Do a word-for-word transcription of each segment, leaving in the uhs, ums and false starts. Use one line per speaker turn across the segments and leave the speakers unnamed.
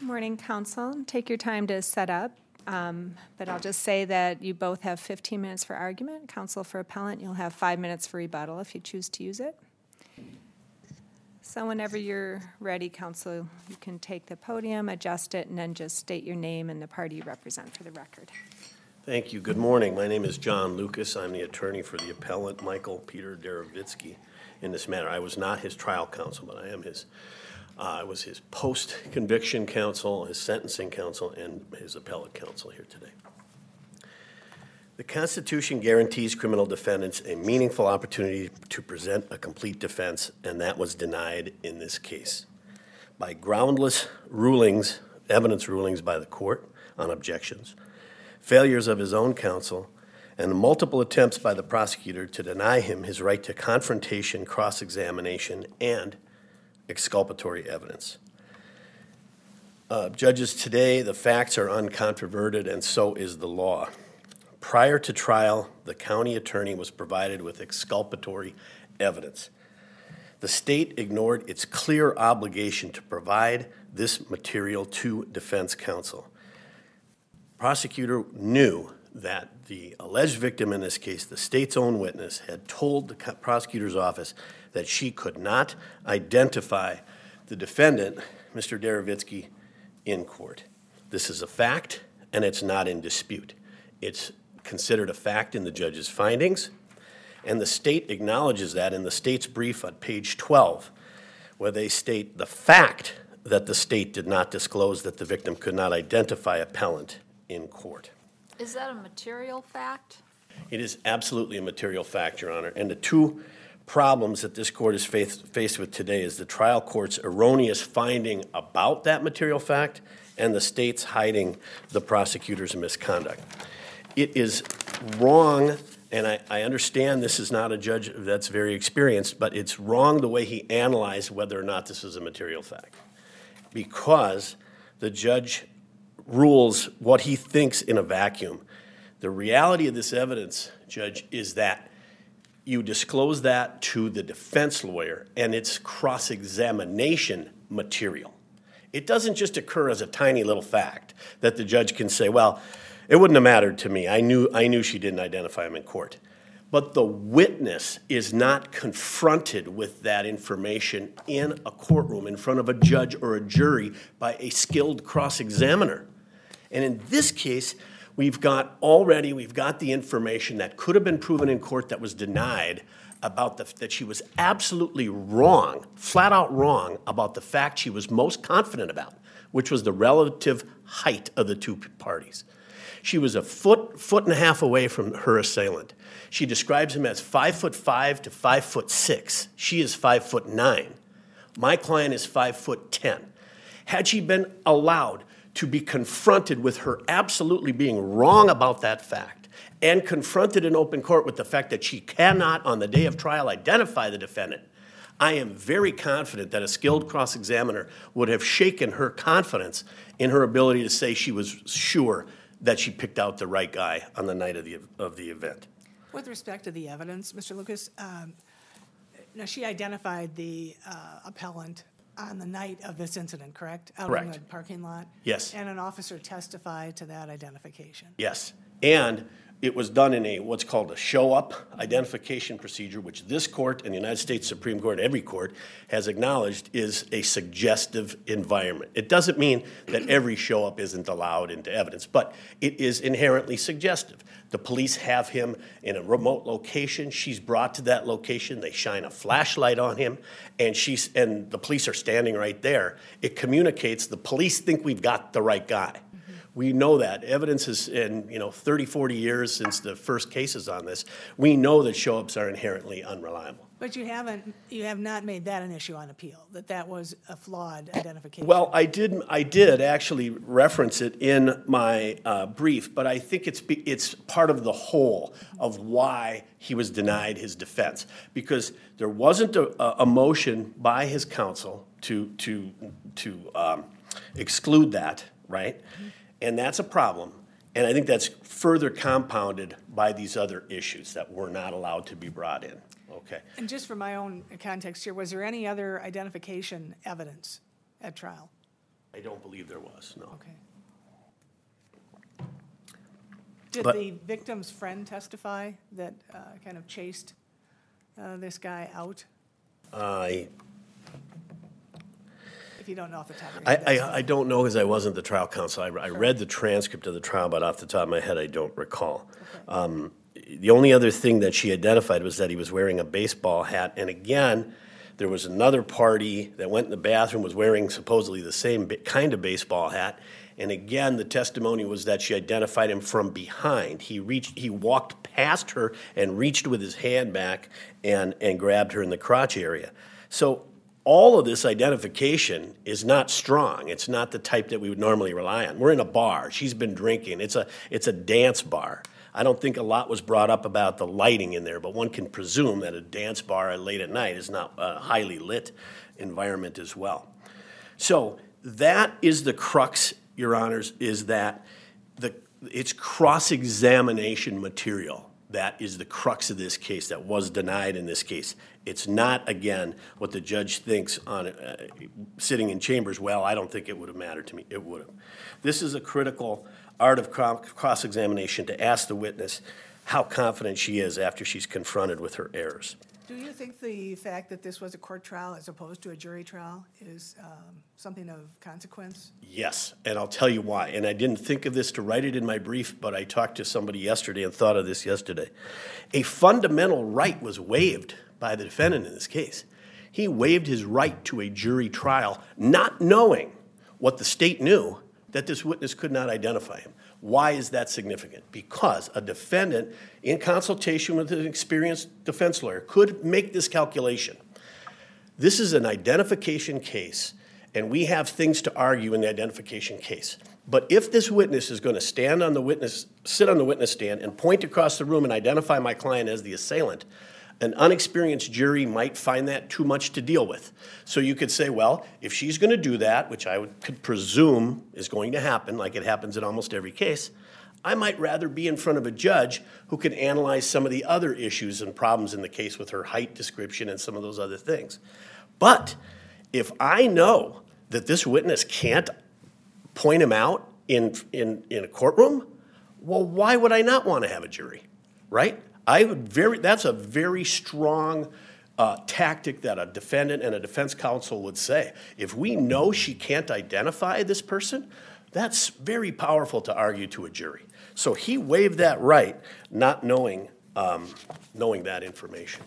Morning, Council. Take your time to set up, um, but I'll just say that you both have fifteen minutes for argument. Counsel for Appellant, you'll have five minutes for rebuttal if you choose to use it. So whenever you're ready, Counsel, you can take the podium, adjust it, and then just state your name and the party you represent for the record.
Thank you. Good morning. My name is John Lucas. I'm the attorney for the appellant, Michael Peter Daravitsky, in this matter. I was not his trial counsel, but I am his. Uh, I was his post-conviction counsel, his sentencing counsel, and his appellate counsel here today. The Constitution guarantees criminal defendants a meaningful opportunity to present a complete defense, and that was denied in this case by groundless rulings, evidence rulings by the court on objections, failures of his own counsel, and multiple attempts by the prosecutor to deny him his right to confrontation, cross-examination, and exculpatory evidence. Uh, judges, today the facts are uncontroverted, and so is the law. Prior to trial, the county attorney was provided with exculpatory evidence. The state ignored its clear obligation to provide this material to defense counsel. Prosecutor knew that the alleged victim in this case, the state's own witness, had told the prosecutor's office that she could not identify the defendant, Mister Daravitsky, in court. This is a fact, and it's not in dispute. It's considered a fact in the judge's findings, and the state acknowledges that in the state's brief on page twelve, where they state the fact that the state did not disclose that the victim could not identify appellant in court.
Is that a material fact?
It is absolutely a material fact, Your Honor, and the two problems that this court is faced, faced with today is the trial court's erroneous finding about that material fact and the state's hiding the prosecutor's misconduct. It is wrong, and I, I understand this is not a judge that's very experienced, but it's wrong the way he analyzed whether or not this is a material fact, because the judge rules what he thinks in a vacuum. The reality of this evidence, Judge, is that you disclose that to the defense lawyer, and it's cross-examination material. It doesn't just occur as a tiny little fact that the judge can say, well, it wouldn't have mattered to me. I knew, I knew she didn't identify him in court. But the witness is not confronted with that information in a courtroom in front of a judge or a jury by a skilled cross-examiner. And in this case, we've got already, we've got the information that could have been proven in court that was denied about the, that she was absolutely wrong, flat out wrong, about the fact she was most confident about, which was the relative height of the two parties. She was a foot, foot and a half away from her assailant. She describes him as five foot five to five foot six. She is five foot nine. My client is five foot ten. Had she been allowed to be confronted with her absolutely being wrong about that fact and confronted in open court with the fact that she cannot, on the day of trial, identify the defendant, I am very confident that a skilled cross-examiner would have shaken her confidence in her ability to say she was sure that she picked out the right guy on the night of the of the event.
With respect to the evidence, Mister Lucas, um, now she identified the uh, appellant on the night of this incident, correct? Out
Correct.
in the parking lot?
Yes.
And an officer testified to that identification?
Yes, and it was done in a what's called a show-up identification procedure, which this court and the United States Supreme Court, every court, has acknowledged is a suggestive environment. It doesn't mean that every show-up isn't allowed into evidence, but it is inherently suggestive. The police have him in a remote location. She's brought to that location. They shine a flashlight on him, and she's and the police are standing right there. It communicates the police think we've got the right guy. We know that. Evidence is in, you know, thirty, forty years since the first cases on this. We know that show-ups are inherently unreliable.
But you haven't, you have not made that an issue on appeal, that that was a flawed identification?
Well, I did, I did actually reference it in my uh, brief, but I think it's, it's part of the whole of why he was denied his defense. Because there wasn't a, a motion by his counsel to, to, to um, exclude that, right? Mm-hmm. And that's a problem. And I think that's further compounded by these other issues that were not allowed to be brought in. Okay.
And just for my own context here, was there any other identification evidence at trial?
I don't believe there was, no.
Okay. Did
But-
the victim's friend testify that uh, kind of chased uh, this guy out?
I,
If you don't know off the top of your
I,
head. that's
I, I don't know because I wasn't the trial counsel. I, I read the transcript of the trial, but off the top of my head, I don't recall. Um, the only other thing that she identified was that he was wearing a baseball hat. And again, there was another party that went in the bathroom, was wearing supposedly the same ba- kind of baseball hat. And again, the testimony was that she identified him from behind. He reached, he walked past her and reached with his hand back and, and grabbed her in the crotch area. So all of this identification is not strong. It's not the type that we would normally rely on. We're in a bar. She's been drinking. It's a, it's a dance bar. I don't think a lot was brought up about the lighting in there, but one can presume that a dance bar late at night is not a highly lit environment as well. So that is the crux, Your Honors, is that the, it's cross-examination material. That is the crux of this case that was denied in this case. It's not, again, what the judge thinks on uh, sitting in chambers. Well, I don't think it would have mattered to me. It would have. This is a critical art of cross-examination to ask the witness how confident she is after she's confronted with her errors.
Do you think the fact that this was a court trial as opposed to a jury trial is um, something of consequence?
Yes, and I'll tell you why. And I didn't think of this to write it in my brief, but I talked to somebody yesterday and thought of this yesterday. A fundamental right was waived by the defendant in this case. He waived his right to a jury trial, not knowing what the state knew, that this witness could not identify him. Why is that significant? Because a defendant, in consultation with an experienced defense lawyer, could make this calculation. This is an identification case, and we have things to argue in the identification case. But if this witness is going to stand on the witness, sit on the witness stand and point across the room and identify my client as the assailant, an unexperienced jury might find that too much to deal with. So you could say, well, if she's going to do that, which I would, could presume is going to happen, like it happens in almost every case, I might rather be in front of a judge who can analyze some of the other issues and problems in the case with her height description and some of those other things. But if I know that this witness can't point him out in, in, in a courtroom, well, why would I not want to have a jury, right? I would very, that's a very strong uh, tactic that a defendant and a defense counsel would say. If we know she can't identify this person, that's very powerful to argue to a jury. So he waived that right, not knowing, um, knowing that information.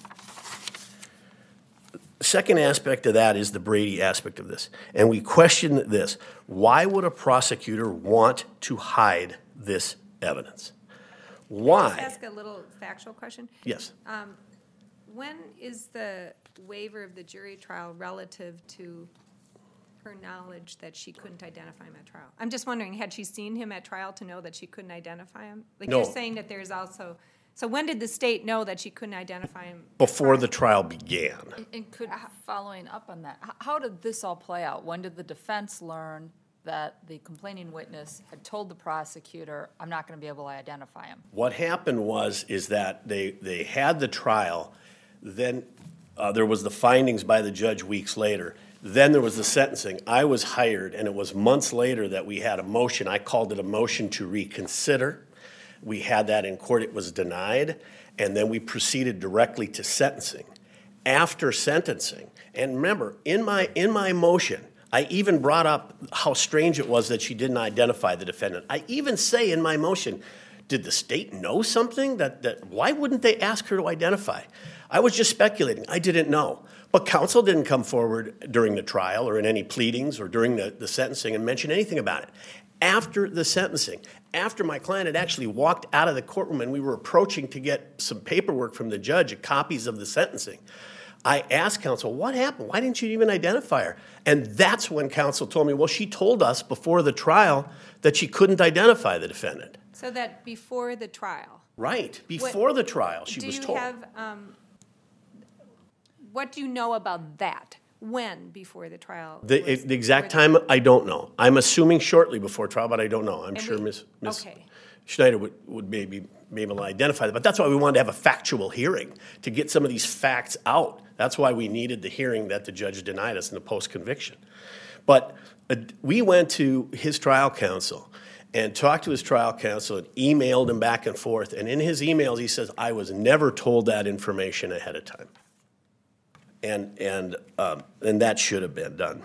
The second aspect of that is the Brady aspect of this. And we question this. Why would a prosecutor want to hide this evidence? Why?
Just ask a little factual question.
Yes.
When is the waiver of the jury trial relative to her knowledge that she couldn't identify him at trial? I'm just wondering, had she seen him at trial to know that she couldn't identify him? Like
No.
you're saying that there's also, so when did the state know that she couldn't identify him? at
Before
trial?
the trial began.
And- And could, following up on that, h- how did this all play out? When did the defense learn that the complaining witness had told the prosecutor, I'm not going to be able to identify him?
What happened was, is that they, they had the trial, then uh, there was the findings by the judge weeks later, then there was the sentencing. I was hired, and it was months later that we had a motion. I called it a motion to reconsider. We had that in court. It was denied, and then we proceeded directly to sentencing. After sentencing, and remember, in my, in my motion, I even brought up how strange it was that she didn't identify the defendant. I even say in my motion, did the state know something? That, that why wouldn't they ask her to identify? I was just speculating. I didn't know. But counsel didn't come forward during the trial or in any pleadings or during the, the sentencing and mention anything about it. After the sentencing, after my client had actually walked out of the courtroom and we were approaching to get some paperwork from the judge, copies of the sentencing, I asked counsel, what happened? Why didn't you even identify her? And that's when counsel told me, well, she told us before the trial that she couldn't identify the defendant.
So that before the trial.
Right, before the trial, she was
Do
told.
you have, um, what do you know about that? When before the trial?
The,
was-
the exact
were-
time, I don't know. I'm assuming shortly before trial, but I don't know. I'm
And
sure
we-
Miz Miz
okay.
Schneider would, would maybe be able to identify that. But that's why we wanted to have a factual hearing, to get some of these facts out. That's why we needed the hearing that the judge denied us in the post-conviction. But uh, we went to his trial counsel and talked to his trial counsel and emailed him back and forth. And in his emails, he says, I was never told that information ahead of time. And, and, um, and that should have been done.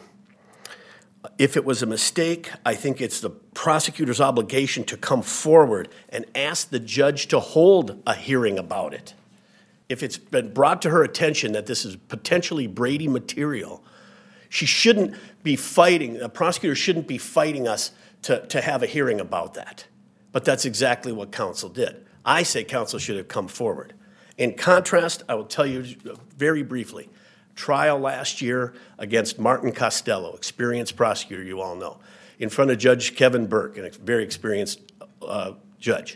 If it was a mistake, I think it's the prosecutor's obligation to come forward and ask the judge to hold a hearing about it. If it's been brought to her attention that this is potentially Brady material, she shouldn't be fighting, the prosecutor shouldn't be fighting us to, to have a hearing about that. But that's exactly what counsel did. I say counsel should have come forward. In contrast, I will tell you very briefly, trial last year against Martin Costello, experienced prosecutor, you all know, in front of Judge Kevin Burke, a very experienced uh, judge.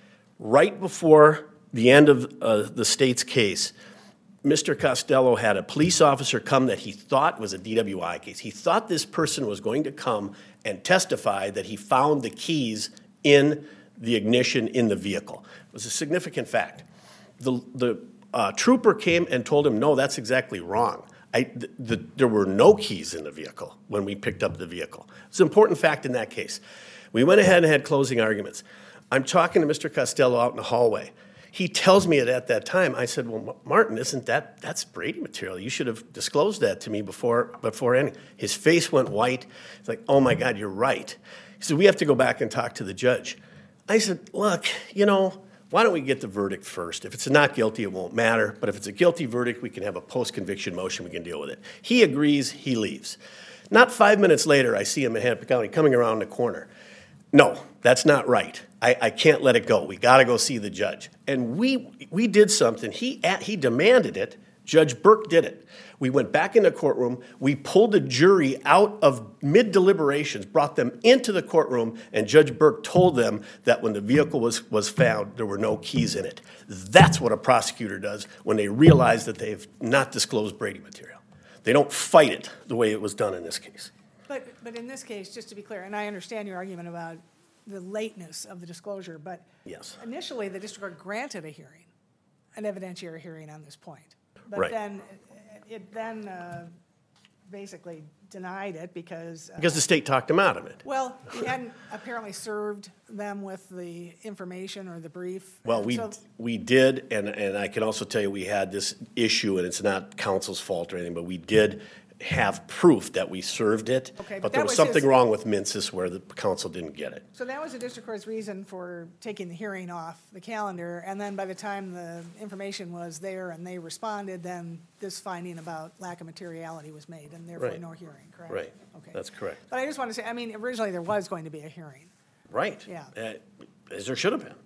Right before the end of uh, the state's case, Mister Costello had a police officer come that he thought was a D W I case. He thought this person was going to come and testify that he found the keys in the ignition in the vehicle. It was a significant fact. The, the uh, trooper came and told him, no, that's exactly wrong. I, the, the, there were no keys in the vehicle when we picked up the vehicle. It's an important fact in that case. We went ahead and had closing arguments. I'm talking to Mister Costello out in the hallway. He tells me it at that time. I said, well, Martin, isn't that, that's Brady material. You should have disclosed that to me before, before any. His face went white. It's like, oh my God, you're right. He said, we have to go back and talk to the judge. I said, look, you know, why don't we get the verdict first? If it's a not guilty, it won't matter. But if it's a guilty verdict, we can have a post-conviction motion. We can deal with it. He agrees. He leaves. Not five minutes later, I see him in Hennepin County coming around the corner. No, that's not right. I, I can't let it go. We got to go see the judge. And we we did something. He he demanded it. Judge Burke did it. We went back in the courtroom. We pulled the jury out of mid-deliberations, brought them into the courtroom, and Judge Burke told them that when the vehicle was, was found, there were no keys in it. That's what a prosecutor does when they realize that they've not disclosed Brady material. They don't fight it the way it was done in this case.
But, but in this case, just to be clear, and I understand your argument about the lateness of the disclosure, but
Yes.
initially the district court granted a hearing, an evidentiary hearing on this point. But
Right.
then it then uh, basically denied it because, uh,
Because the state talked him out of it.
well, he hadn't apparently served them with the information or the brief.
Well,
And
we
so-
we did, and, and I can also tell you we had this issue, and it's not counsel's fault or anything, but we did have proof that we served it.
Okay, but
But there
that
was
was
something
his-
wrong with Mincis where the council didn't get it.
So that was the district court's reason for taking the hearing off the calendar, and then by the time the information was there and they responded, then this finding about lack of materiality was made, and therefore
Right.
no hearing, correct?
Right.
Okay.
That's correct.
But I just want to say, I mean, originally there was going to be a hearing.
Right.
Yeah.
Uh, As there should have been.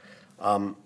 Um,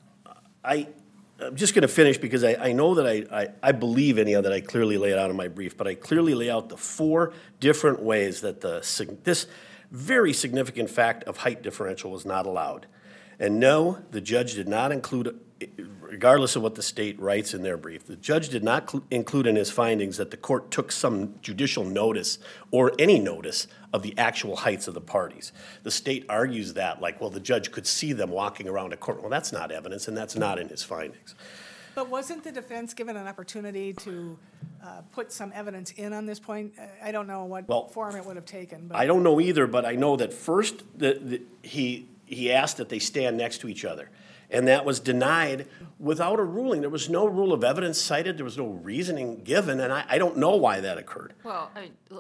I, I'm just going to finish because I, I know that I, I, I believe anyhow that I clearly lay it out in my brief, but I clearly lay out the four different ways that the sig- this very significant fact of height differential was not allowed. And no, the judge did not include, regardless of what the state writes in their brief, the judge did not cl- include in his findings that the court took some judicial notice or any notice of the actual heights of the parties. The state argues that, like, well, the judge could see them walking around a court. Well, that's not evidence, and that's not in his findings.
But wasn't the defense given an opportunity to uh, put some evidence in on this point? Uh, I don't know what
Well,
form it would have taken, but.
I don't know either, but I know that first, the, the, he, he asked that they stand next to each other. And that was denied without a ruling. There was no rule of evidence cited. There was no reasoning given, and I, I don't know why that occurred.
Well, I, l-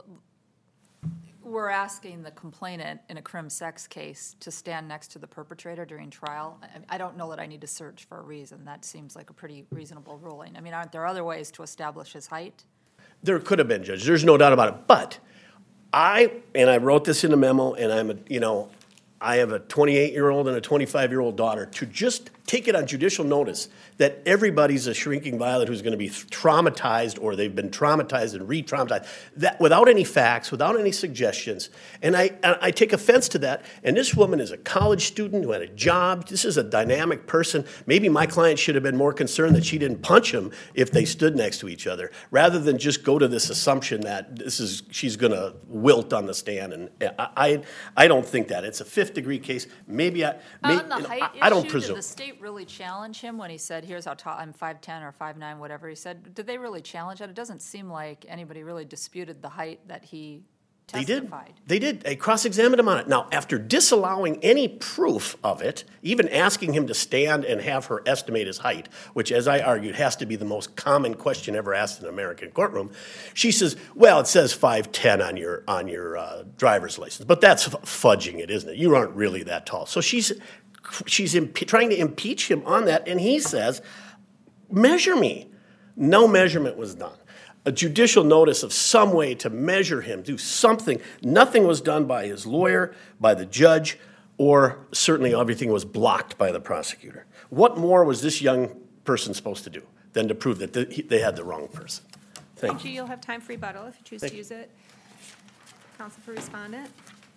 we're asking the complainant in a crim sex case to stand next to the perpetrator during trial. I, I don't know that I need to search for a reason. That seems like a pretty reasonable ruling. I mean, aren't there other ways to establish his height?
There could have been, Judge. There's no doubt about it. But I, and I wrote this in a memo, and I'm, a, you know, I have a twenty-eight-year-old and a twenty-five-year-old daughter, to just take it on judicial notice that everybody's a shrinking violet who's going to be traumatized or they've been traumatized and re-traumatized, that without any facts, without any suggestions. And I, I take offense to that. And this woman is a college student who had a job. This is a dynamic person. Maybe my client should have been more concerned that she didn't punch him if they stood next to each other, rather than just go to this assumption that this is she's going to wilt on the stand. And I, I, I don't think that. It's a fifth-degree case. Maybe I, may,
On the
you know,
height
I, I don't
issue,
presume.
did the state really challenge him when he said, here's how tall, I'm five ten or five nine, whatever he said? Did they really challenge that? It doesn't seem like anybody really disputed the height that he
They did.
testified.
They did. They cross-examined him on it. Now, after disallowing any proof of it, even asking him to stand and have her estimate his height, which, as I argued, has to be the most common question ever asked in an American courtroom, she says, well, it says five ten on your on your uh, driver's license, but that's f- fudging it, isn't it? You aren't really that tall. So she's she's impe- trying to impeach him on that, and he says, measure me. No measurement was done. A judicial notice of some way to measure him, do something. Nothing was done by his lawyer, by the judge, or certainly everything was blocked by the prosecutor. What more was this young person supposed to do than to prove that they had the wrong person? Thank
Thank you.
you.
You'll have time for rebuttal if you choose
Thank
to
you.
use it. Counsel for respondent.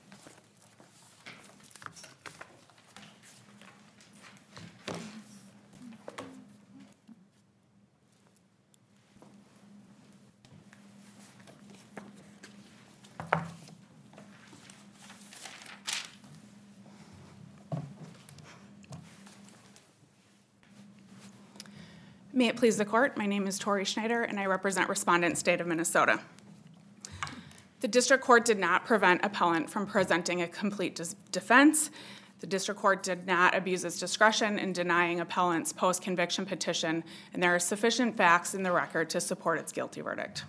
May it please the court, my name is Tori Schneider and I represent respondent state of Minnesota. The district court did not prevent appellant from presenting a complete dis- defense. The district court did not abuse its discretion in denying appellant's post-conviction petition, and there are sufficient facts in the record to support its guilty verdict.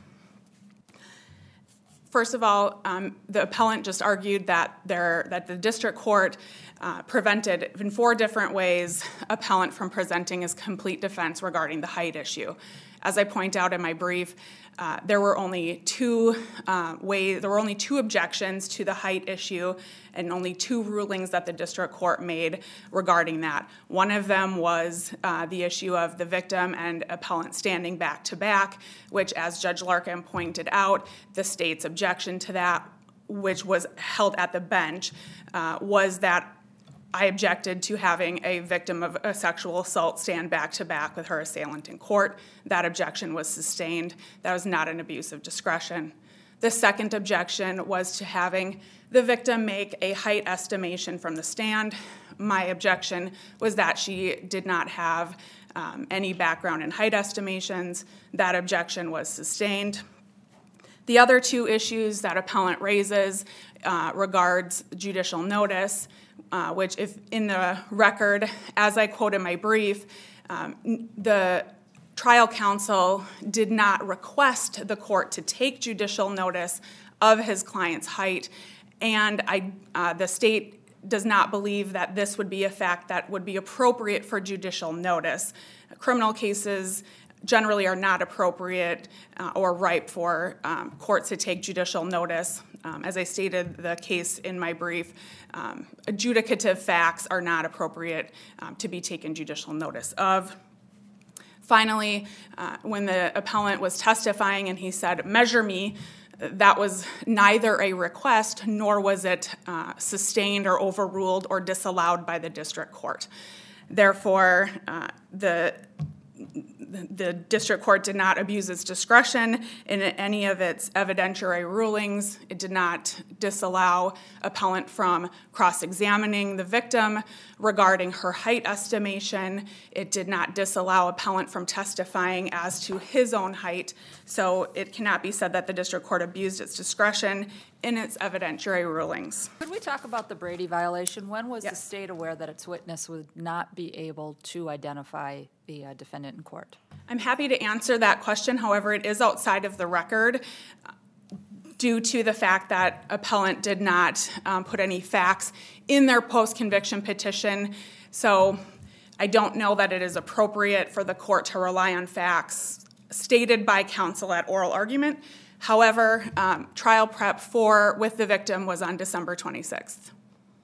First of all, um, the appellant just argued that there that the district court uh, prevented, in four different ways, appellant from presenting his complete defense regarding the height issue. As I point out in my brief, uh, there were only two uh, ways. There were only two objections to the height issue, and only two rulings that the district court made regarding that. One of them was uh, the issue of the victim and appellant standing back to back, which, as Judge Larkin pointed out, the state's objection to that, which was held at the bench, uh, was that I objected to having a victim of a sexual assault stand back to back with her assailant in court. That objection was sustained. That was not an abuse of discretion. The second objection was to having the victim make a height estimation from the stand. My objection was that she did not have um, any background in height estimations. That objection was sustained. The other two issues that appellant raises uh, regards judicial notice, uh, which if in the record, as I quote in my brief, um, the trial counsel did not request the court to take judicial notice of his client's height, and I, uh, the state does not believe that this would be a fact that would be appropriate for judicial notice. Criminal cases generally are not appropriate uh, or ripe for um, courts to take judicial notice. Um, as I stated the case in my brief, um, adjudicative facts are not appropriate um, to be taken judicial notice of. Finally, uh, when the appellant was testifying and he said, "Measure me," that was neither a request nor was it uh, sustained or overruled or disallowed by the district court. Therefore, uh, the The district court did not abuse its discretion in any of its evidentiary rulings. It did not disallow appellant from cross-examining the victim regarding her height estimation. It did not disallow appellant from testifying as to his own height. So it cannot be said that the district court abused its discretion in its evidentiary rulings.
Could we talk about the Brady violation? When was the
Yes.
state aware that its witness would not be able to identify the uh, defendant in court?
I'm happy to answer that question. However, it is outside of the record uh, due to the fact that appellant did not um, put any facts in their post-conviction petition. So I don't know that it is appropriate for the court to rely on facts stated by counsel at oral argument. However, um, trial prep for with the victim was on December twenty-sixth.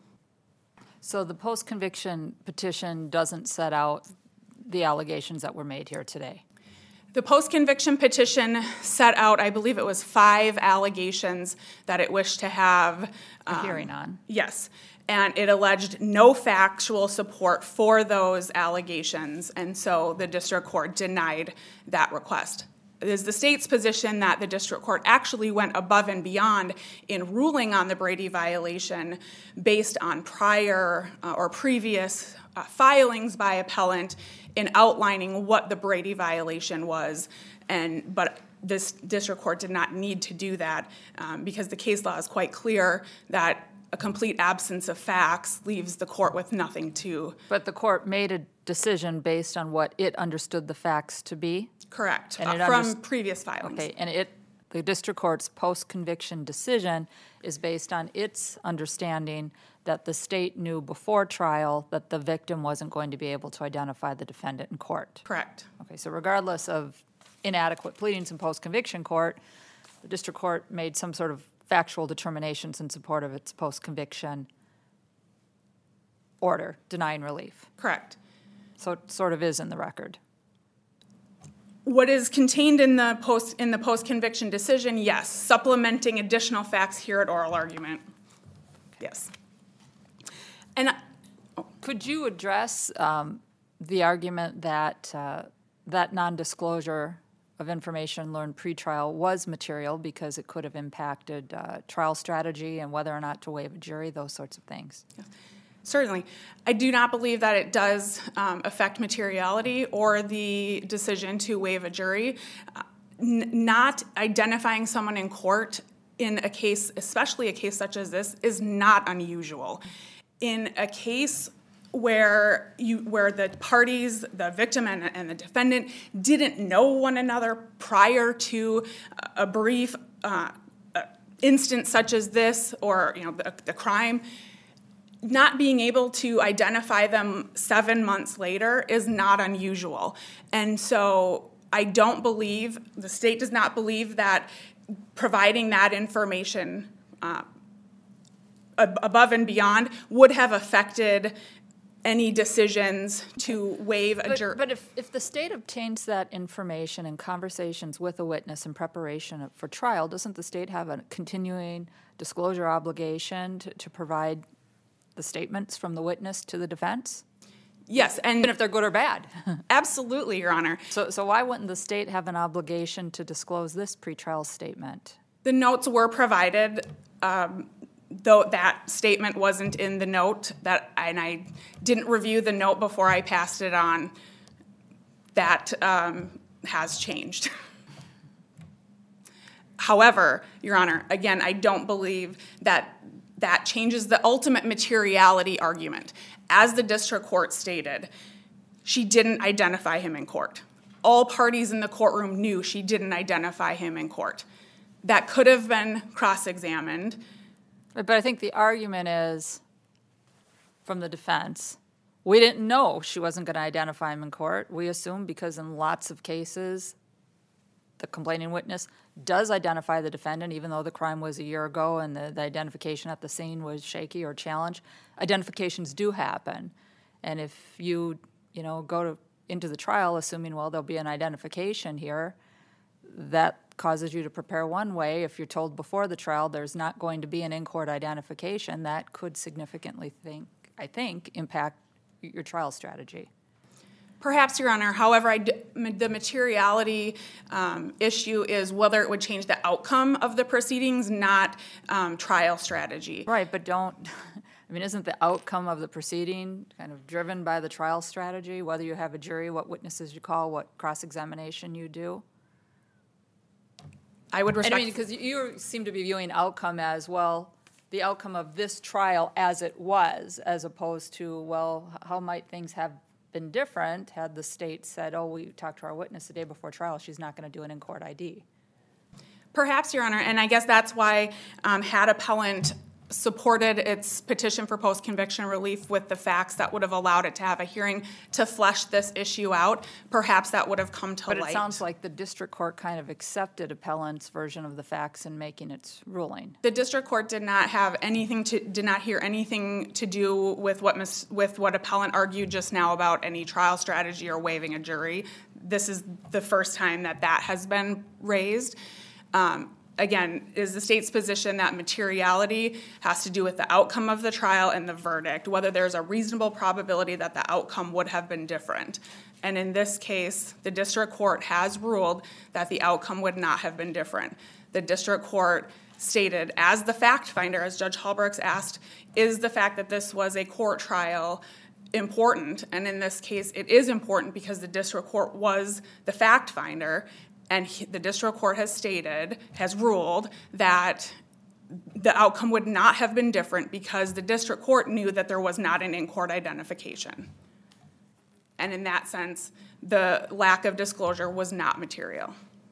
So the post-conviction petition doesn't set out the allegations that were made here today?
The post-conviction petition set out, I believe it was five allegations that it wished to have
A
um,
hearing on?
Yes, and it alleged no factual support for those allegations, and so the district court denied that request. It is the state's position that the district court actually went above and beyond in ruling on the Brady violation based on prior uh, or previous uh, filings by appellant in outlining what the Brady violation was and but this district court did not need to do that um, because the case law is quite clear that a complete absence of facts leaves the court with nothing to.
But the court made a decision based on what it understood the facts to be?
Correct,
And
uh,
it
from
underst-
previous filings.
Okay, and it, the district court's post-conviction decision is based on its understanding that the state knew before trial that the victim wasn't going to be able to identify the defendant in court.
Correct.
Okay, so regardless of inadequate pleadings in post-conviction court, the district court made some sort of factual determinations in support of its post-conviction order denying relief.
Correct.
So it sort of is in the record.
What is contained in the post in the post-conviction decision, yes. Supplementing additional facts here at oral argument, yes. And I-
Could you address um, the argument that uh, that non-disclosure of information learned pretrial was material because it could have impacted uh, trial strategy and whether or not to waive a jury, those sorts of things?
Certainly. I do not believe that it does um, affect materiality or the decision to waive a jury. Uh, n- not identifying someone in court in a case, especially a case such as this, is not unusual. In a case where you where the parties, the victim and, and the defendant, didn't know one another prior to a brief uh, uh, instance such as this, or you know the, the crime, not being able to identify them seven months later is not unusual. And so I don't believe, the state does not believe that providing that information uh, ab- above and beyond would have affected any decisions to waive a
But,
jury.
but if, if the state obtains that information in conversations with a witness in preparation for trial, doesn't the state have a continuing disclosure obligation to, to provide the statements from the witness to the defense?
Yes, and
Even if they're good or bad.
absolutely, Your Honor.
So, so why wouldn't the state have an obligation to disclose this pretrial statement?
The notes were provided, um, though that statement wasn't in the note, that, and I didn't review the note before I passed it on. That um, has changed. However, Your Honor, again, I don't believe that that changes the ultimate materiality argument. As the district court stated, she didn't identify him in court. All parties in the courtroom knew she didn't identify him in court. That could have been cross-examined.
But I think the argument is, from the defense, we didn't know she wasn't going to identify him in court. We assume because in lots of cases, the complaining witness does identify the defendant, even though the crime was a year ago and the, the identification at the scene was shaky or challenged. Identifications do happen. And if you, you know, go to, into the trial assuming, well, there'll be an identification here, that causes you to prepare one way. If you're told before the trial there's not going to be an in-court identification, that could significantly, think, I think, impact your trial strategy.
Perhaps, Your Honor. However, I d- the materiality um, issue is whether it would change the outcome of the proceedings, not um, trial strategy.
Right, but don't, I mean, isn't the outcome of the proceeding kind of driven by the trial strategy, whether you have a jury, what witnesses you call, what cross-examination you do?
I would
And
respect.
I mean, because you seem to be viewing outcome as, well, the outcome of this trial as it was, as opposed to, well, how might things have been different had the state said, oh, we talked to our witness the day before trial, she's not going to do an in-court I D.
Perhaps, Your Honor, and I guess that's why um, had appellant supported its petition for post-conviction relief with the facts that would have allowed it to have a hearing to flesh this issue out, perhaps that would have come to
But
light.
it sounds like the district court kind of accepted appellant's version of the facts in making its ruling.
The district court did not have anything to did not hear anything to do with what mis, with what appellant argued just now about any trial strategy or waiving a jury. This is the first time that that has been raised. Um, Again, is the state's position that materiality has to do with the outcome of the trial and the verdict, whether there's a reasonable probability that the outcome would have been different. And in this case, the district court has ruled that the outcome would not have been different. The district court stated, as the fact finder, as Judge Hallbrooks asked, is the fact that this was a court trial important? And in this case, it is important because the district court was the fact finder. And he, the district court has stated, has ruled that the outcome would not have been different because the district court knew that there was not an in-court identification. And in that sense, the lack of disclosure was not material.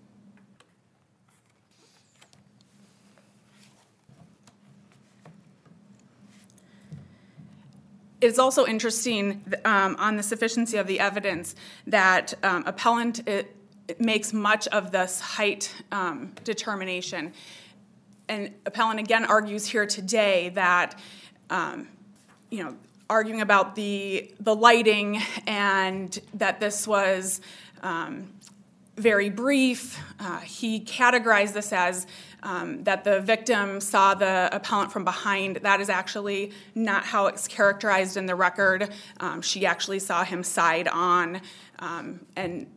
It's also interesting um, on the sufficiency of the evidence that um, appellant it, it makes much of this height um, determination. And appellant again argues here today that, um, you know, arguing about the the lighting and that this was um, very brief. Uh, he categorized this as um, that the victim saw the appellant from behind. That is actually not how it's characterized in the record. Um, she actually saw him side on, um, and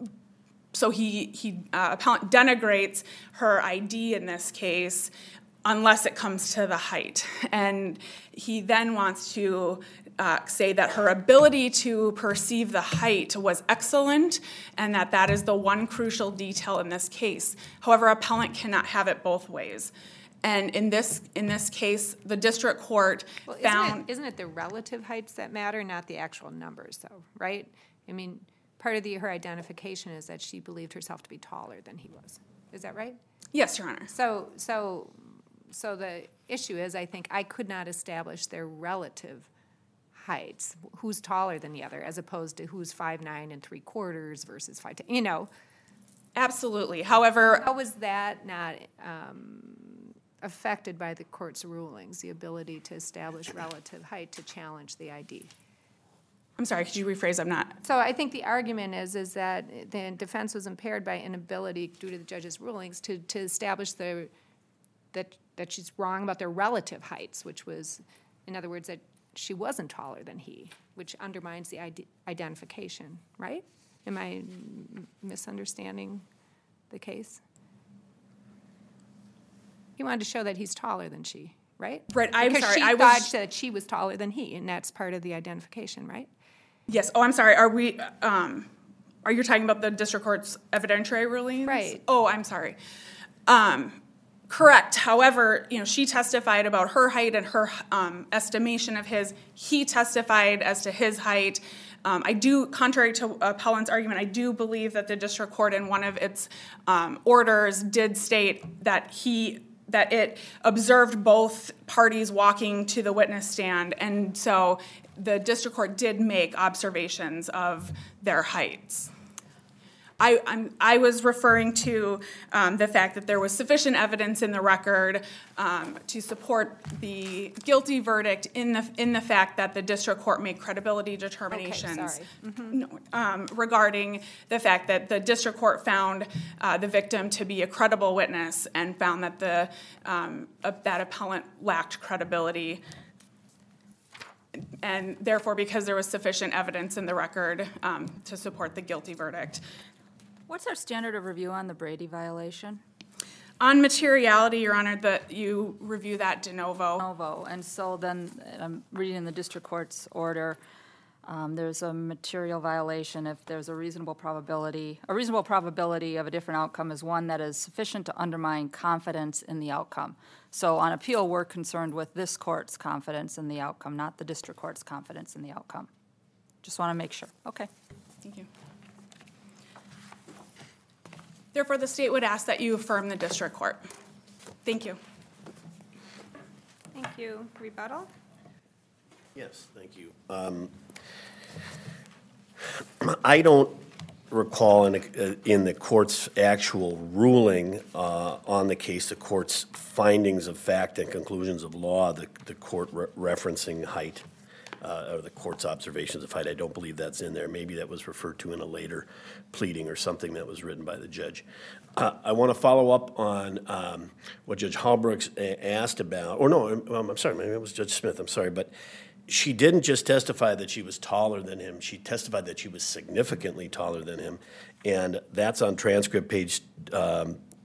so he he uh, appellant denigrates her I D in this case unless it comes to the height. And he then wants to uh, say that her ability to perceive the height was excellent and that that is the one crucial detail in this case. However, appellant cannot have it both ways. And in this in this case, the district court
Well, isn't
found...
it, isn't it the relative heights that matter, not the actual numbers, though, right? I mean, part of the, her identification is that she believed herself to be taller than he was. Is that right?
Yes, Your Honor.
So, so, so the issue is, I think, I could not establish their relative heights, who's taller than the other, as opposed to who's five nine and three quarters versus five ten. You know,
Absolutely. However,
how was that not um, affected by the court's rulings, the ability to establish relative height to challenge the I D?
I'm sorry, could you rephrase? I'm not...
So I think the argument is is that the defense was impaired by inability, due to the judge's rulings, to, to establish the that that she's wrong about their relative heights, which was, in other words, that she wasn't taller than he, which undermines the ide- identification, right? Am I m- misunderstanding the case? He wanted to show that he's taller than she, right?
Right, I'm
because
sorry,
she
I
thought
was-
that she was taller than he, and that's part of the identification, right?
Yes. Oh, I'm sorry. Are we, um, are you talking about the district court's evidentiary rulings?
Right.
Oh, I'm sorry. Um, correct. However, you know, she testified about her height and her um, estimation of his. He testified as to his height. Um, I do, contrary to appellant's argument, I do believe that the district court in one of its um, orders did state that he that it observed both parties walking to the witness stand, and so the district court did make observations of their heights. I, I'm, I was referring to um, the fact that there was sufficient evidence in the record um, to support the guilty verdict in the in the fact that the district court made credibility determinations
sorry.
no, um, regarding the fact that the district court found uh, the victim to be a credible witness and found that the um, uh, that appellant lacked credibility. And therefore, because there was sufficient evidence in the record um, to support the guilty verdict.
What's our standard of review on the Brady violation?
On materiality, Your Honor, that you review that de novo.
Novo, and so then, I'm reading the district court's order, um, there's a material violation if there's a reasonable probability, a reasonable probability of a different outcome is one that is sufficient to undermine confidence in the outcome. So on appeal, we're concerned with this court's confidence in the outcome, not the district court's confidence in the outcome. Just want to make sure. Okay.
Thank you. Therefore, the state would ask that you affirm the district court. Thank you.
Thank you. Rebuttal?
Yes, thank you. Um, I don't recall in, the- in the court's actual ruling uh, on the case, the court's findings of fact and conclusions of law, the, the court re- referencing height, uh, or the court's observations of height. I don't believe that's in there. Maybe that was referred to in a later pleading or something that was written by the judge. Uh, I want to follow up on um, what Judge Halbrooks a- asked about, or no, um, I'm sorry, maybe it was Judge Smith, I'm sorry, but she didn't just testify that she was taller than him, she testified that she was significantly taller than him, and that's on transcript page um,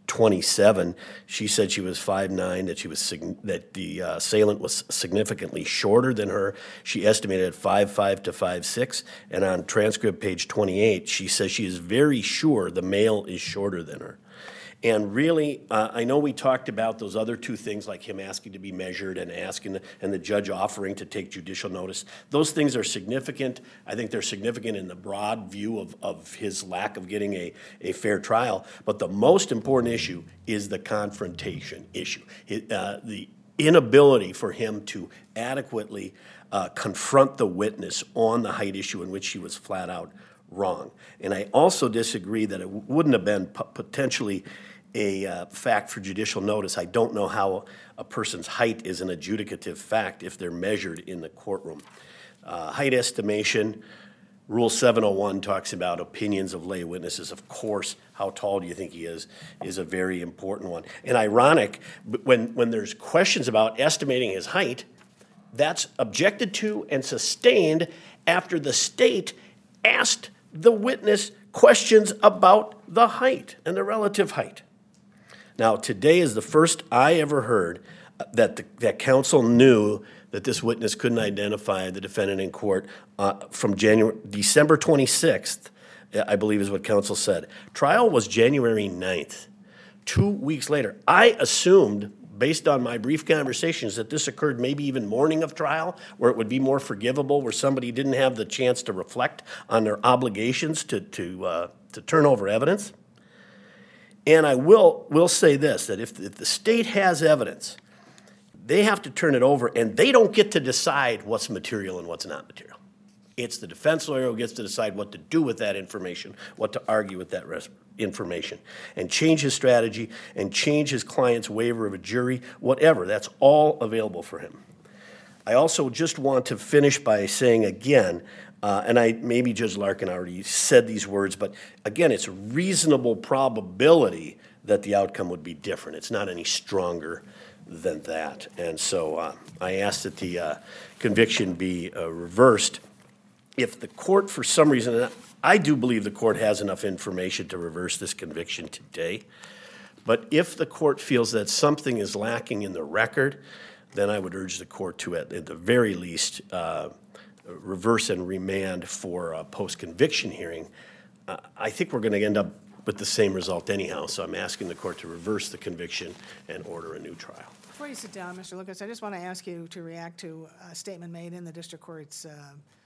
twenty-seven, she said she was five nine, that she was, sig- that the uh, assailant was significantly shorter than her. She estimated at five five to five six, and on transcript page twenty-eight, she says she is very sure the male is shorter than her. And really, uh, I know we talked about those other two things, like him asking to be measured and asking, and the judge offering to take judicial notice. Those things are significant. I think they're significant in the broad view of, of his lack of getting a, a fair trial. But the most important issue is the confrontation issue. It, uh, the inability for him to adequately uh, confront the witness on the height issue, in which she was flat out wrong. And I also disagree that it wouldn't have been p- potentially a uh, fact for judicial notice. I don't know how a person's height is an adjudicative fact if they're measured in the courtroom. Uh, height estimation, Rule seven oh one talks about opinions of lay witnesses. Of course, how tall do you think he is, is a very important one. And ironic, but when, when there's questions about estimating his height, that's objected to and sustained after the state asked the witness questions about the height and the relative height. Now, today is the first I ever heard that the, that counsel knew that this witness couldn't identify the defendant in court uh, from January, December twenty-sixth, I believe is what counsel said. Trial was January ninth, two weeks later. I assumed, based on my brief conversations, that this occurred maybe even morning of trial, where it would be more forgivable, where somebody didn't have the chance to reflect on their obligations to, to, uh, to turn over evidence. And I will, will say this, that if, if the state has evidence, they have to turn it over, and they don't get to decide what's material and what's not material. It's the defense lawyer who gets to decide what to do with that information, what to argue with that res- information, and change his strategy and change his client's waiver of a jury, whatever. That's all available for him. I also just want to finish by saying again, uh, and I maybe Judge Larkin already said these words, but again, it's a reasonable probability that the outcome would be different. It's not any stronger than that. And so uh, I ask that the uh, conviction be uh, reversed. If the court, for some reason, and I do believe the court has enough information to reverse this conviction today, but if the court feels that something is lacking in the record, then I would urge the court to, at, at the very least, uh, reverse and remand for a post-conviction hearing. Uh, I think we're going to end up with the same result anyhow, so I'm asking the court to reverse the conviction and order a new trial.
Before you sit down, Mister Lucas, I just want to ask you to react to a statement made in the district court's uh,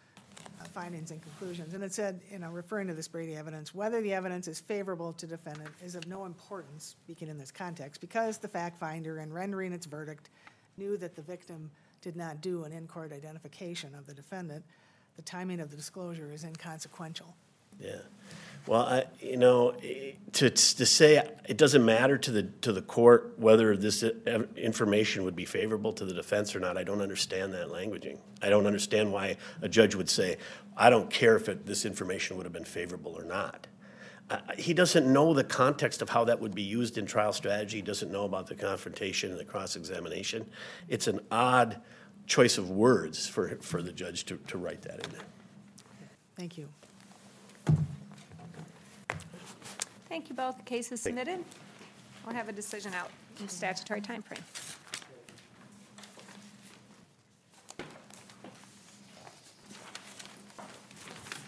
uh, findings and conclusions. And it said, you know, referring to this Brady evidence, whether the evidence is favorable to defendant is of no importance, speaking in this context, because the fact finder, in rendering its verdict, knew that the victim did not do an in-court identification of the defendant. The timing of the disclosure is inconsequential.
Yeah. Well, I, you know, to to say it doesn't matter to the to the court whether this information would be favorable to the defense or not, I don't understand that languaging. I don't understand why a judge would say, I don't care if it, this information would have been favorable or not. Uh, he doesn't know the context of how that would be used in trial strategy. He doesn't know about the confrontation and the cross-examination. It's an odd choice of words for, for the judge to, to write that in there.
Thank you.
Thank you both. The case is submitted. We'll have a decision out in statutory timeframe.